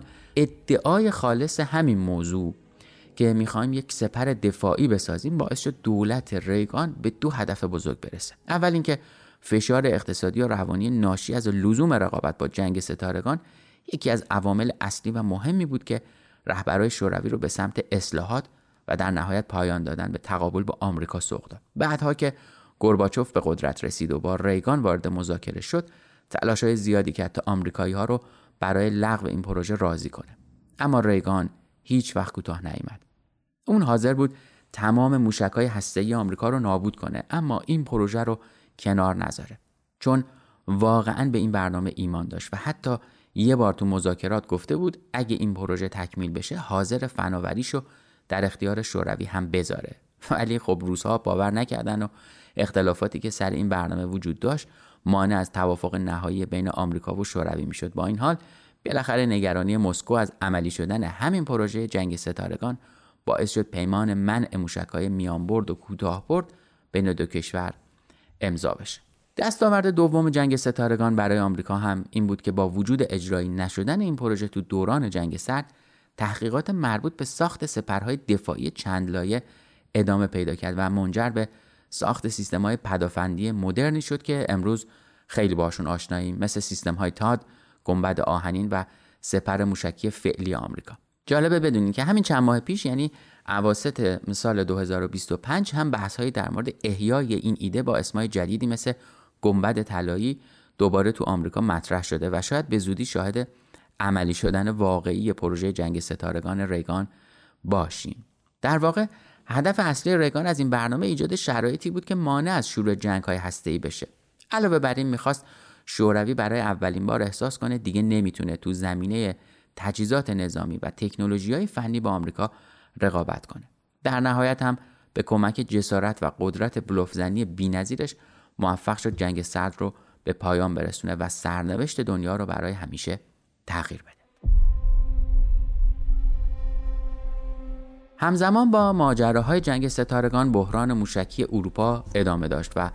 ادعای خالص همین موضوع که میخوایم یک سپر دفاعی بسازیم باعث شد دولت ریگان به دو هدف بزرگ برسه. اول اینکه فشار اقتصادی و روانی ناشی از لزوم رقابت با جنگ ستارگان یکی از عوامل اصلی و مهمی بود که رهبرای شوروی رو به سمت اصلاحات و در نهایت پایان دادن به تقابل با آمریکا سوق داد. بعدها که گورباچوف به قدرت رسید و با ریگان وارد مذاکره شد، تلاش‌های زیادی کرد تا آمریکایی‌ها رو برای لغو این پروژه راضی کنه. اما ریگان هیچ وقت کوتاه نیامد. اون حاضر بود تمام موشک‌های هسته‌ای آمریکا رو نابود کنه، اما این پروژه رو کنار نذاره، چون واقعاً به این برنامه ایمان داشت و حتی یه بار تو مذاکرات گفته بود اگه این پروژه تکمیل بشه حاضر فناوریشو در اختیار شوروی هم بذاره. ولی خب روس‌ها باور نکردن و اختلافاتی که سر این برنامه وجود داشت مانع از توافق نهایی بین آمریکا و شوروی میشد. با این حال بالاخره نگرانی مسکو از عملی شدن همین پروژه جنگ ستارگان باعث شد پیمان منع موشک‌های میانبرد و کوتاه‌برد بین دو کشور امضا بشه. دستاورد دوم جنگ ستارگان برای آمریکا هم این بود که با وجود اجرایی نشدن این پروژه تو دوران جنگ سرد، تحقیقات مربوط به ساخت سپرهای دفاعی چند لایه ادامه پیدا کرد و منجر به ساخت سیستم‌های پدافندی مدرنی شد که امروز خیلی باشون آشناییم، مثل سیستم‌های تاد، گنبد آهنین و سپر موشکی فعلی آمریکا. جالبه بدونید که همین چند ماه پیش یعنی اواسط سال دو هزار و بیست و پنج هم بحث‌هایی در مورد احیای این ایده با اسمای جدیدی مثل گنبد طلایی دوباره تو آمریکا مطرح شده و شاید به زودی شاهد عملی شدن واقعی پروژه جنگ ستارگان ریگان باشیم. در واقع هدف اصلی ریگان از این برنامه ایجاد شرایطی بود که مانع از شروع جنگ‌های هسته‌ای بشه. علاوه بر این می‌خواست شوروی برای اولین بار احساس کنه دیگه نمیتونه تو زمینه تجهیزات نظامی و تکنولوژی‌های فنی با آمریکا رقابت کنه. در نهایت هم به کمک جسارت و قدرت بلوف‌زنی بی‌نظیرش موفق شد جنگ سرد رو به پایان برسونه و سرنوشت دنیا رو برای همیشه تغییر بده. همزمان با ماجراهای جنگ ستارگان بحران موشکی اروپا ادامه داشت و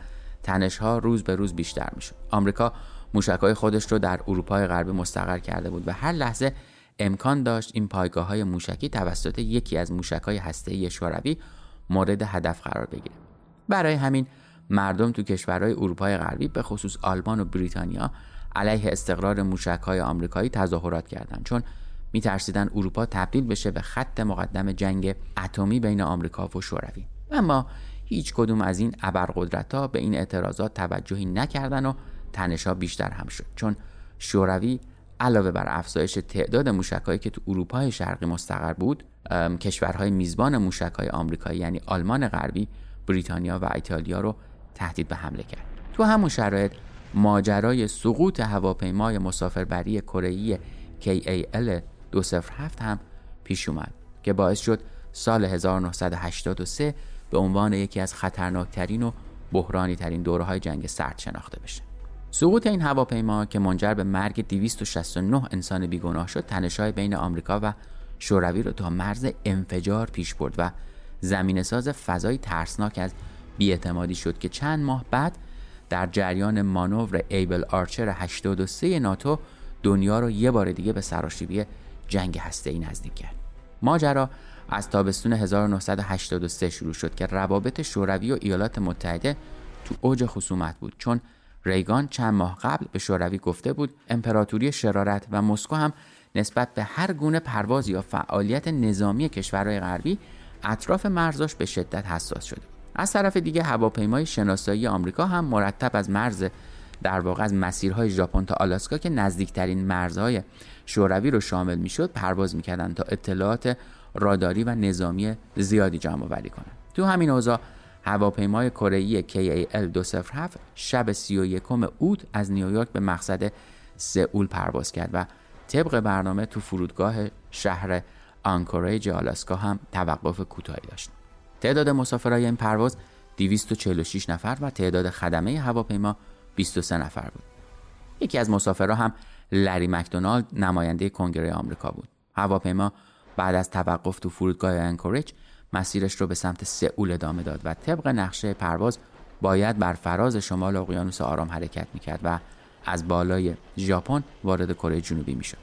تنش‌ها روز به روز بیشتر می‌شد. آمریکا موشک‌های خودش رو در اروپای غربی مستقر کرده بود و هر لحظه امکان داشت این پایگاه‌های موشکی توسط یکی از موشک‌های هسته‌ای شوروی مورد هدف قرار بگیره. برای همین مردم تو کشورهای اروپای غربی به خصوص آلمان و بریتانیا علیه استقرار موشک‌های آمریکایی تظاهرات کردند، چون می‌ترسیدن اروپا تبدیل بشه به خط مقدم جنگ اتمی بین آمریکا و شوروی. اما هیچ کدوم از این ابرقدرت‌ها به این اعتراضات توجهی نکردن و تنش‌ها بیشتر هم شد، چون شوروی علاوه بر افزایش تعداد موشک‌هایی که تو اروپای شرقی مستقر بود، کشورهای میزبان موشک‌های آمریکایی یعنی آلمان غربی، بریتانیا و ایتالیا رو تهدید به حمله کرد. تو همون شرایط ماجرای سقوط هواپیمای مسافربری کره‌ای کی ای ال دو صفر هفت هم پیش اومد که باعث شد سال هزار و نهصد و هشتاد و سه به عنوان یکی از خطرناکترین و بحرانی ترین دوره‌های جنگ سرد شناخته بشه. سقوط این هواپیما که منجر به مرگ دویست و شصت و نه انسان بیگناه شد، تنش‌های بین آمریکا و شوروی رو تا مرز انفجار پیش برد و زمینه‌ساز فضای ترسناک از بی‌اعتمادی شد که چند ماه بعد در جریان مانور ایبل آرچر هشتاد و سه ناتو دنیا رو یه بار دیگه به سراشیبی جنگ هسته‌ای نزدیک کرد. ماجرا از تابستون هزار و نهصد و هشتاد و سه شروع شد که روابط شوروی و ایالات متحده تو اوج خصومت بود، چون ریگان چند ماه قبل به شوروی گفته بود امپراتوری شرارت و مسکو هم نسبت به هر گونه پرواز یا فعالیت نظامی کشورهای غربی اطراف مرزاش به شدت حساس شده. از طرف دیگه هواپیمای شناسایی آمریکا هم مرتب از مرز در واقع از مسیرهای ژاپن تا آلاسکا که نزدیکترین مرزهای شوروی رو شامل میشد پرواز میکردن تا اطلاعات راداری و نظامی زیادی جمع آوری کنند. تو همین اوضاع هواپیمای کره‌ای کی ای ال دو صفر هفت شب سی و یکم اوت از نیویورک به مقصد سئول پرواز کرد و طبق برنامه تو فرودگاه شهر آنکوریج آلاسکا هم توقف کوتاهی داشت. تعداد مسافرای این پرواز دویست و چهل و شش نفر و تعداد خدمه هواپیما بیست و سه نفر بود. یکی از مسافرها هم لری مکدونالد نماینده کنگره آمریکا بود. هواپیما بعد از توقف تو فرودگاه آنکوریج مسیرش رو به سمت سئول ادامه داد و طبق نقشه پرواز باید بر فراز شمال اقیانوس آرام حرکت میکرد و از بالای ژاپن وارد کره جنوبی میشد.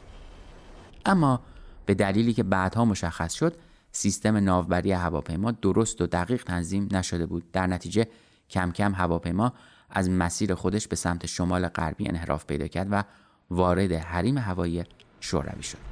اما به دلیلی که بعدها مشخص شد سیستم ناوبری هواپیما درست و دقیق تنظیم نشده بود، در نتیجه کم کم هواپیما از مسیر خودش به سمت شمال غربی انحراف پیدا کرد و وارد حریم هوایی شوروی شد.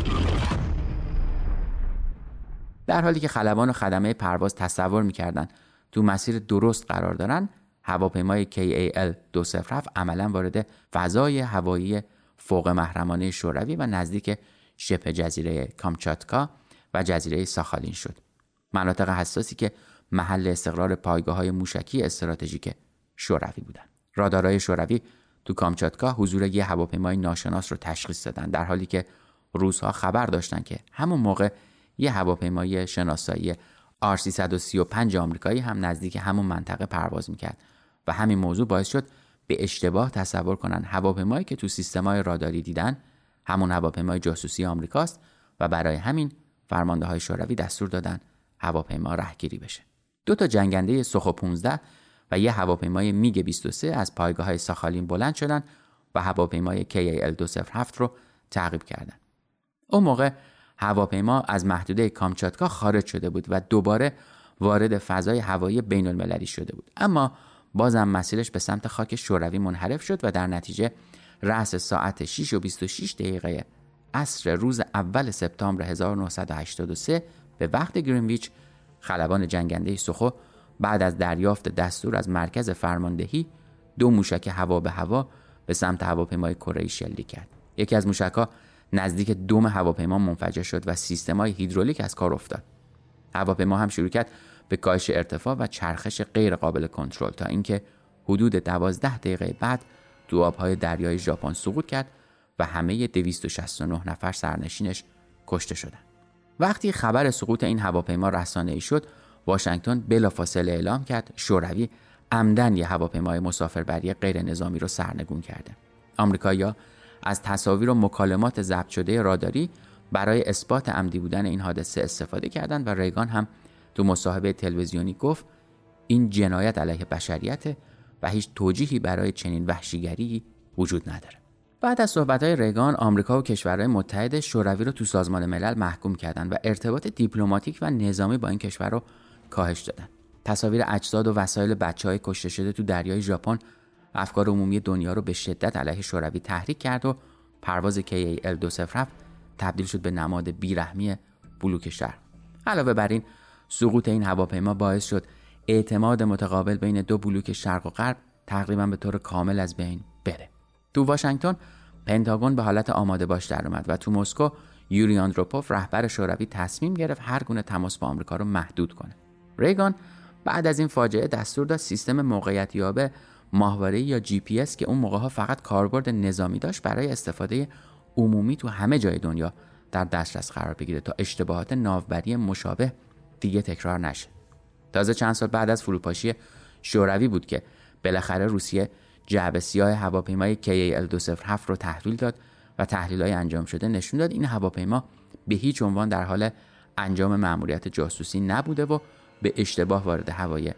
در حالی که خلبان و خدمه پرواز تصور می‌کردند تو مسیر درست قرار دارن، هواپیمای کی ای ال دو صفر هفت عملاً وارد فضای هوایی فوق محرمانه شوروی و نزدیک شبه جزیره کامچاتکا و جزیره ساخالین شد. مناطق حساسی که محل استقرار پایگاه‌های موشکی استراتژیک شوروی بودند. رادارهای شوروی تو کامچاتکا حضور یه هواپیمای ناشناس رو تشخیص دادن، در حالی که روس‌ها خبر داشتن که همون موقع یه هواپیمای شناسایی آر سیصد و سی و پنج آمریکایی هم نزدیک همون منطقه پرواز میکرد و همین موضوع باعث شد به اشتباه تصور کنن هواپیمایی که تو سیستم‌های راداری دیدن همون هواپیمای جاسوسی آمریکاست و برای همین فرمانده‌های شوروی دستور دادن هواپیما رهگیری بشه. دو تا جنگنده سوخو پانزده و یه هواپیمای میگ بیست و سه از پایگاه‌های ساخالین بلند شدن و هواپیمای کی ای ال دو صفر هفت رو تعقیب کردن. اون موقع هواپیما از محدوده کامچاتکا خارج شده بود و دوباره وارد فضای هوایی بین المللی شده بود، اما بازم مسیرش به سمت خاک شوروی منحرف شد و در نتیجه رأس ساعت شش و بیست و شش دقیقه عصر روز اول سپتامبر هزار و نهصد و هشتاد و سه به وقت گرینویچ خلبان جنگنده سوخو بعد از دریافت دستور از مرکز فرماندهی دو موشک هوا به هوا به سمت هواپیمای کره‌ای شلیک کرد. یکی از موشک‌ها نزدیک دم هواپیما منفجر شد و سیستم‌های هیدرولیک از کار افتاد. هواپیما هم شروع کرد به کاهش ارتفاع و چرخش غیر قابل کنترل تا اینکه حدود دوازده دقیقه بعد تو آب‌های دریای ژاپن سقوط کرد و همه دویست و شصت و نه نفر سرنشینش کشته شدند. وقتی خبر سقوط این هواپیما رسانه‌ای شد، واشنگتن بلافاصله اعلام کرد شوروی عمدن یه هواپیمای مسافربری غیر نظامی رو سرنگون کرده. آمریکایی‌ها از تصاویر و مکالمات ضبط شده راداری برای اثبات عمدی بودن این حادثه استفاده کردند و ریگان هم تو مصاحبه تلویزیونی گفت این جنایت علیه بشریت و هیچ توجیهی برای چنین وحشیگری وجود نداره. بعد از صحبت‌های ریگان، آمریکا و کشورهای متحد شوروی رو تو سازمان ملل محکوم کردند و ارتباط دیپلماتیک و نظامی با این کشور رو کاهش دادن. تصاویر اجساد و وسایل بچه‌های کشته شده تو دریای ژاپن افکار عمومی دنیا رو به شدت علیه شوروی تحریک کرد و پرواز کی ای ال دو صفر هفت تبدیل شد به نماد بیرحمی بلوک شهر. علاوه بر این، سقوط این هواپیما باعث شد اعتماد متقابل بین دو بلوک شرق و غرب تقریبا به طور کامل از بین بره. تو واشنگتن پنتاگون به حالت آماده باش در اومد و تو مسکو یوری آندروپوف رهبر شوروی تصمیم گرفت هر گونه تماس با آمریکا رو محدود کنه. ریگان بعد از این فاجعه دستور داد سیستم موقعیت یابه ماهواره‌ای یا جی پی اس که اون موقع‌ها فقط کاربرد نظامی داشت برای استفاده عمومی تو همه جای دنیا در دسترس قرار بگیره تا اشتباهات ناوبری مشابه دیگه تکرار نشه. تازه چند سال بعد از فروپاشی شوروی بود که بالاخره روسیه جعبه سیاه هواپیمای کی ای ال دو صفر هفت رو تحویل داد و تحلیل‌های انجام شده نشون داد این هواپیما به هیچ عنوان در حال انجام مأموریت جاسوسی نبوده و به اشتباه وارد هوای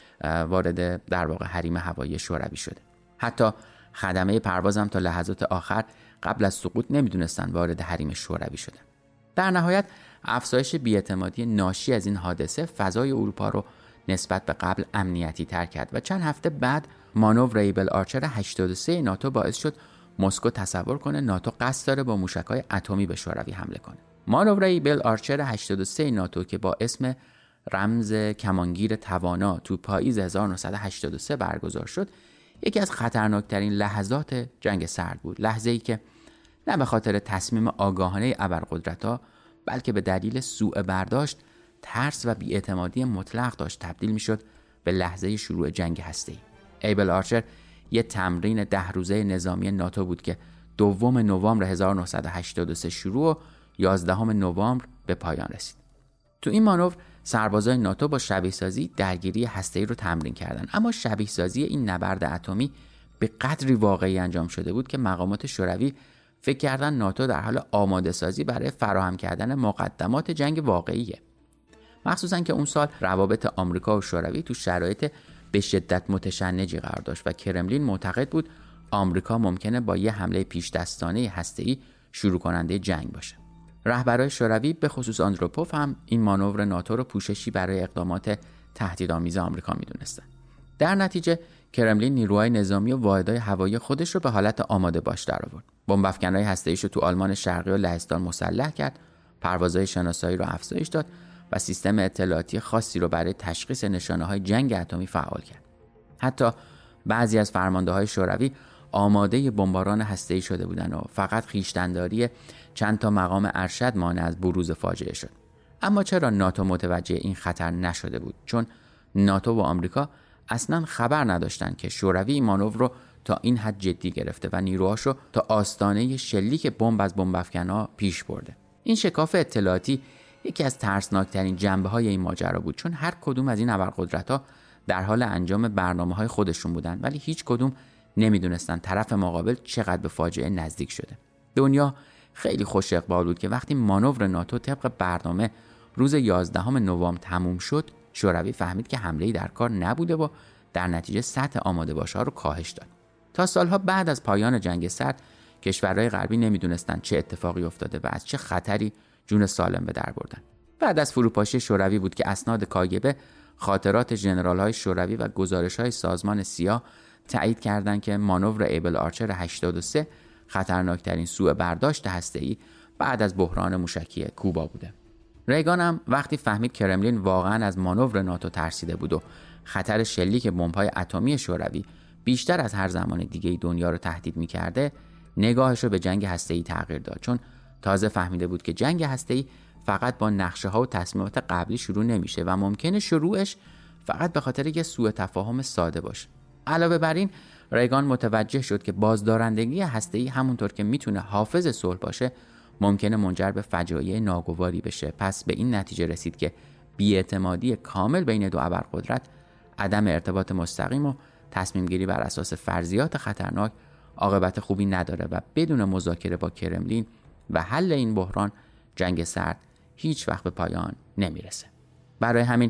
وارد در واقع حریم هوایی شوروی شده. حتی خدمه پروازم تا لحظات آخر قبل از سقوط نمیدونستن وارد حریم شوروی شدن. در نهایت افزایش بی‌اعتمادی ناشی از این حادثه فضای اروپا رو نسبت به قبل امنیتی تر کرد و چند هفته بعد مانور ایبل آرچر هشتاد و سه ناتو باعث شد مسکو تصور کنه ناتو قصد داره با موشک‌های اتمی به شوروی حمله کنه. مانور ایبل آرچر هشتاد و سه ناتو که با اسم رمز کمانگیر توانا تو پاییز هزار و نهصد و هشتاد و سه برگزار شد، یکی از خطرناکترین لحظات جنگ سرد بود. لحظه‌ای که نه به خاطر تصمیم آگاهانه ابرقدرت‌ها بلکه به دلیل سوء برداشت، ترس و بی‌اعتمادی مطلق داشت تبدیل می‌شد به لحظه شروع جنگ هسته‌ای. ایبل آرچر یه تمرین ده روزه نظامی ناتو بود که دوم نوامبر هزار و نهصد و هشتاد و سه شروع و یازدهم نوامبر به پایان رسید. تو این مانور سربازای ناتو با شبیه‌سازی درگیری هسته‌ای رو تمرین کردند، اما شبیه‌سازی این نبرد اتمی به قدری واقعی انجام شده بود که مقامات شوروی فکر کردن ناتو در حال آماده سازی برای فراهم کردن مقدمات جنگ واقعیه. مخصوصاً که اون سال روابط آمریکا و شوروی تو شرایط به شدت متشنجی قرار داشت و کرملین معتقد بود آمریکا ممکنه با یه حمله پیش دستانه هسته‌ای شروع کننده جنگ باشه. رهبرای شوروی به خصوص آندروپوف هم این مانور ناتو رو پوششی برای اقدامات تهدیدآمیز آمریکا میدونستن. در نتیجه کرملین نیروهای نظامی و واحدهای هوایی خودش رو به حالت آماده باش در آورد. بمب افکن‌های هسته‌ایش رو تو آلمان شرقی و لهستان مسلح کرد، پروازهای شناسایی رو افزایش داد و سیستم اطلاعاتی خاصی رو برای تشخیص نشانه‌های جنگ اتمی فعال کرد. حتی بعضی از فرمانده‌های شوروی آماده بمباران هسته‌ای شده بودند و فقط خویشتن‌داری چند تا مقام ارشد مانع از بروز فاجعه شد. اما چرا ناتو متوجه این خطر نشده بود؟ چون ناتو و آمریکا اصلاً خبر نداشتند که شوروی این مانور رو تا این حد جدی گرفته و نیروهاشو تا آستانه شلیک بمب از بمب افکن‌ها پیش برده. این شکاف اطلاعاتی یکی از ترسناکترین جنبه‌های این ماجرا بود، چون هر کدوم از این ابرقدرت‌ها در حال انجام برنامه‌های خودشون بودن ولی هیچ کدوم نمیدونستن طرف مقابل چقدر به فاجعه نزدیک شده. دنیا خیلی خوش اقبال بود که وقتی مانور ناتو طبق برنامه روز یازدهم نوامبر تموم شد، شوروی فهمید که حمله‌ای در کار نبوده و در نتیجه سطح آماده باشی‌ها رو کاهش داد. تا سالها بعد از پایان جنگ سرد، کشورهای غربی نمیدونستن چه اتفاقی افتاده و از چه خطری جون سالم به در بردن. بعد از فروپاشی شوروی بود که اسناد کاگبه خاطرات ژنرال‌های شوروی و گزارش‌های سازمان سیا تایید کردند که مانور ایبل آرچر هشتاد و سه خطرناکترین سوء برداشت هسته‌ای بعد از بحران موشکی کوبا بوده. ریگان هم وقتی فهمید کرملین واقعاً از مانور ناتو ترسیده بود و خطر شلیک بمب‌های اتمی شوروی بیشتر از هر زمان دیگه دنیا رو تهدید می‌کرده، نگاهش رو به جنگ هسته‌ای تغییر داد، چون تازه فهمیده بود که جنگ هسته‌ای فقط با نقشه‌ها و تصمیمات قبلی شروع نمیشه و ممکنه شروعش فقط به خاطر یه سوء تفاهم ساده باشه. علاوه بر این، ریگان متوجه شد که بازدارندگی هسته‌ای همونطور که میتونه حافظ صلح باشه، ممکنه منجر به فجایع ناگواری بشه. پس به این نتیجه رسید که بی‌اعتمادی کامل بین دو ابرقدرت، عدم ارتباط مستقیم و تصمیم گیری بر اساس فرضیات خطرناک عاقبت خوبی نداره و بدون مذاکره با کرملین و حل این بحران، جنگ سرد هیچ وقت به پایان نمیرسه. برای همین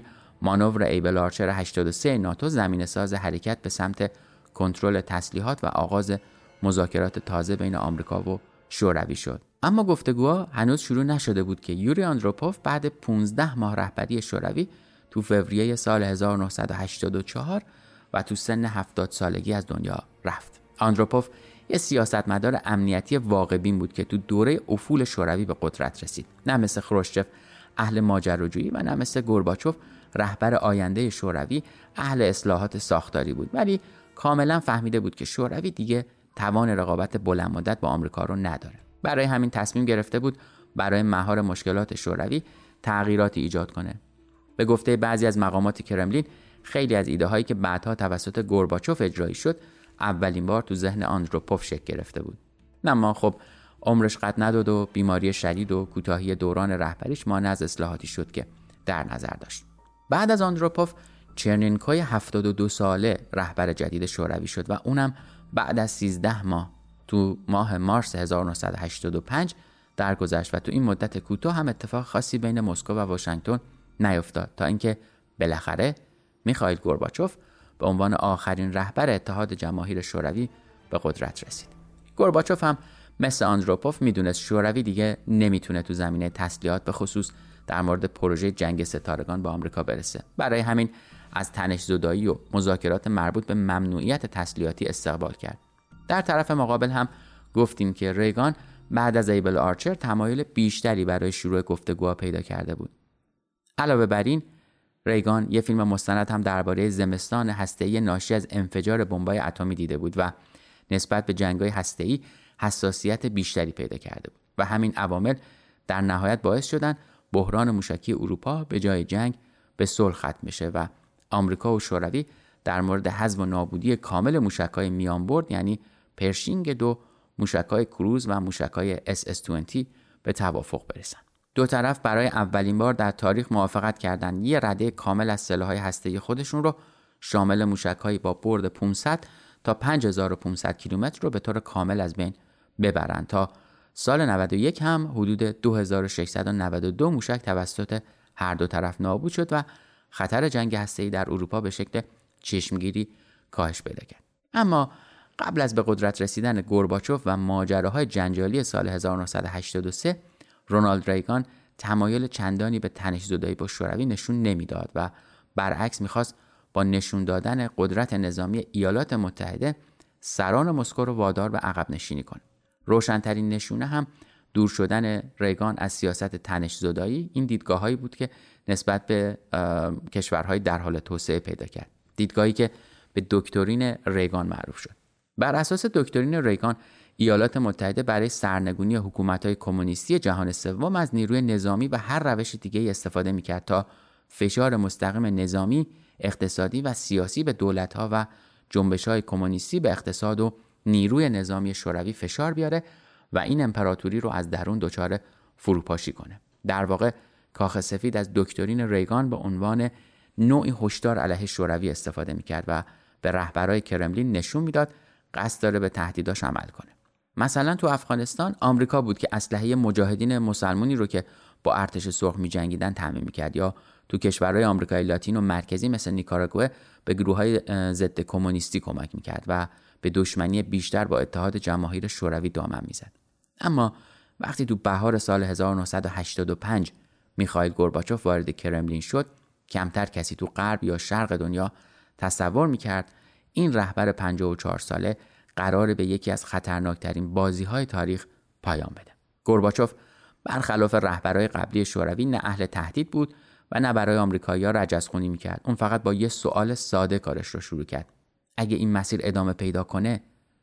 مانور ایبل آرچر هشتاد و سه ناتو زمینه‌ساز حرکت به سمت کنترل تسلیحات و آغاز مذاکرات تازه بین آمریکا و شوروی شد. اما گفتگوها هنوز شروع نشده بود که یوری آندروپوف بعد پانزده ماه رهبری شوروی تو فوریه سال هزار و نهصد و هشتاد و چهار و تو سن هفتاد سالگی از دنیا رفت. آندروپوف یه سیاستمدار امنیتی واقع بین بود که تو دوره افول شوروی به قدرت رسید. نه مثل خروشچف اهل ماجراجویی و نه مثل گورباچوف رهبر آینده شوروی اهل اصلاحات ساختاری بود، ولی کاملا فهمیده بود که شوروی دیگه توان رقابت بلند مدت با آمریکا رو نداره. برای همین تصمیم گرفته بود برای مهار مشکلات شوروی تغییراتی ایجاد کنه. به گفته بعضی از مقامات کرملین، خیلی از ایده هایی که بعدها توسط گورباچوف اجرایی شد اولین بار تو ذهن آندروپوف شکل گرفته بود. اما خب عمرش قد نداد و بیماری شدید و کوتاهی دوران رهبریش مانع از اصلاحاتی شد که در نظر داشت. بعد از آندروپوف چرنینکوی هفتاد و دو ساله رهبر جدید شوروی شد و اونم بعد از سیزده ماه تو ماه مارس هزار و نهصد و هشتاد و پنج درگذشت و تو این مدت کوتاه هم اتفاق خاصی بین مسکو و واشنگتن نیفتاد تا اینکه بالاخره میخائیل گورباچوف به عنوان آخرین رهبر اتحاد جماهیر شوروی به قدرت رسید. گورباچوف هم مثل آندروپوف میدونست شوروی دیگه نمیتونه تو زمینه تسلیحات به خصوص در مورد پروژه جنگ ستارگان با آمریکا برسه. برای همین از تنش‌زدایی و مذاکرات مربوط به ممنوعیت تسلیحاتی استقبال کرد. در طرف مقابل هم گفتیم که ریگان بعد از ایبل آرچر تمایل بیشتری برای شروع گفتگوها پیدا کرده بود. علاوه بر این، ریگان یه فیلم مستند هم درباره زمستان هسته‌ای ناشی از انفجار بمب‌های اتمی دیده بود و نسبت به جنگ‌های هسته‌ای حساسیت بیشتری پیدا کرده بود و همین عوامل در نهایت باعث شدن بحران موشکی اروپا به جای جنگ به صلح ختم بشه و آمریکا و شوروی در مورد حذف و نابودی کامل موشک‌های میانبرد یعنی پرشینگ دو، موشک‌های کروز و موشک‌های اس اس بیست به توافق برسن. دو طرف برای اولین بار در تاریخ موافقت کردند یه رده کامل از سلاح‌های هسته‌ای خودشون رو شامل موشک‌هایی با برد پانصد تا پنج هزار و پانصد کیلومتر رو به طور کامل از بین ببرند. تا سال نود و یک هم حدود دو هزار و ششصد و نود و دو موشک توسط هر دو طرف نابود شد و خطر جنگ هسته‌ای در اروپا به شکل چشمگیری کاهش پیدا کرد. اما قبل از به قدرت رسیدن گورباچوف و ماجراهای جنجالی سال هزار و نهصد و هشتاد و سه، رونالد ریگان تمایل چندانی به تنش‌زدایی با شوروی نشون نمیداد و برعکس میخواست با نشون دادن قدرت نظامی ایالات متحده سران مسکو رو وادار به عقب نشینی کنه. روشن‌ترین نشونه هم دور شدن ریگان از سیاست تنش‌زدایی این دیدگاه‌هایی بود که نسبت به کشورهای در حال توسعه پیدا کرد. دیدگاهی که به دکترین ریگان معروف شد. بر اساس دکترین ریگان، ایالات متحده برای سرنگونی حکومت‌های کمونیستی جهان سوم از نیروی نظامی و هر روش دیگه‌ای استفاده می‌کرد تا فشار مستقیم نظامی، اقتصادی و سیاسی به دولت‌ها و جنبش‌های کمونیستی به اقتصاد و نیروی نظامی شوروی فشار بیاره و این امپراتوری رو از درون دچار فروپاشی کنه. در واقع کاخ سفید از دکترین ریگان به عنوان نوعی هشدار علیه شوروی استفاده می‌کرد و به رهبرای کرملین نشون میداد قصد داره به تهدیداش عمل کنه. مثلا تو افغانستان آمریکا بود که اسلحه مجاهدین مسلمانی رو که با ارتش سرخ می‌جنگیدن تامین می‌کرد، یا تو کشورهای آمریکای لاتین و مرکزی مثل نیکاراگوئه به گروه‌های ضد کمونیستی کمک می‌کرد و به دشمنی بیشتر با اتحاد جماهیر شوروی دامن می‌زد. اما وقتی تو بهار سال هزار و نهصد و هشتاد و پنج میخائیل گورباچوف وارد کرملین شد، کمتر کسی تو غرب یا شرق دنیا تصور می‌کرد این رهبر پنجاه و چهار ساله قراره به یکی از خطرناکترین بازی‌های تاریخ پایان بده. گورباچوف برخلاف رهبرهای قبلی شوروی نه اهل تهدید بود و نه برای آمریکایی‌ها رجزخونی می‌کرد. اون فقط با یه سوال ساده کارش رو شروع کرد. اگه این مسیر ادامه پیدا کنه،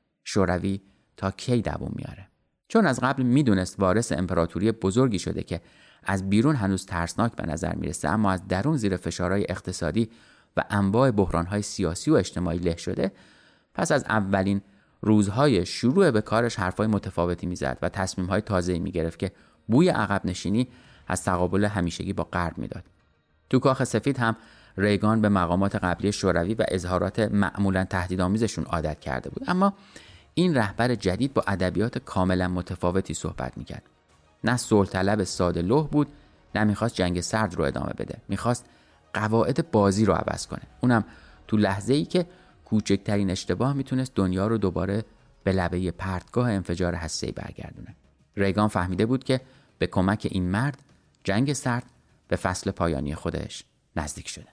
شوروی تا کی دوام میاره؟ چون از قبل میدونست وارث امپراتوری بزرگی شده که از بیرون هنوز ترسناک به نظر میرسه، اما از درون زیر فشارهای اقتصادی و انواع بحران‌های سیاسی و اجتماعی له شده، پس از اولین روزهای شروع به کارش حرفای متفاوتی میزد و تصمیم‌های تازه‌ای میگرفت که بوی عقب نشینی از تقابل همیشگی با غرب میداد. تو کاخ سفید هم ریگان به مقامات قبلی شوروی و اظهارات معمولاً تهدیدآمیزشون عادت کرده بود، اما این رهبر جدید با ادبیات کاملا متفاوتی صحبت میکرد. نه صلح طلب ساده لوح بود، نه میخواست جنگ سرد رو ادامه بده. میخواست قواعد بازی رو عوض کنه، اونم تو لحظه‌ای که کوچکترین اشتباه میتونست دنیا رو دوباره به لبه پرتگاه انفجار هسته‌ای برگردونه. ریگان فهمیده بود که به کمک این مرد جنگ سرد به فصل پایانی خودش نزدیک شده.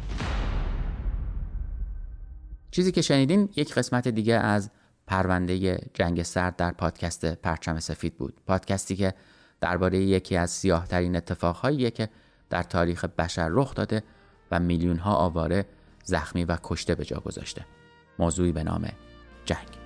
چیزی که شنیدین یک قسمت دیگه از پرونده جنگ سرد در پادکست پرچم سفید بود. پادکستی که درباره یکی از سیاه‌ترین اتفاقهاییه که در تاریخ بشر رخ داده و میلیون‌ها آواره زخمی و کشته به جا گذاشته. موضوعی به نام جنگ.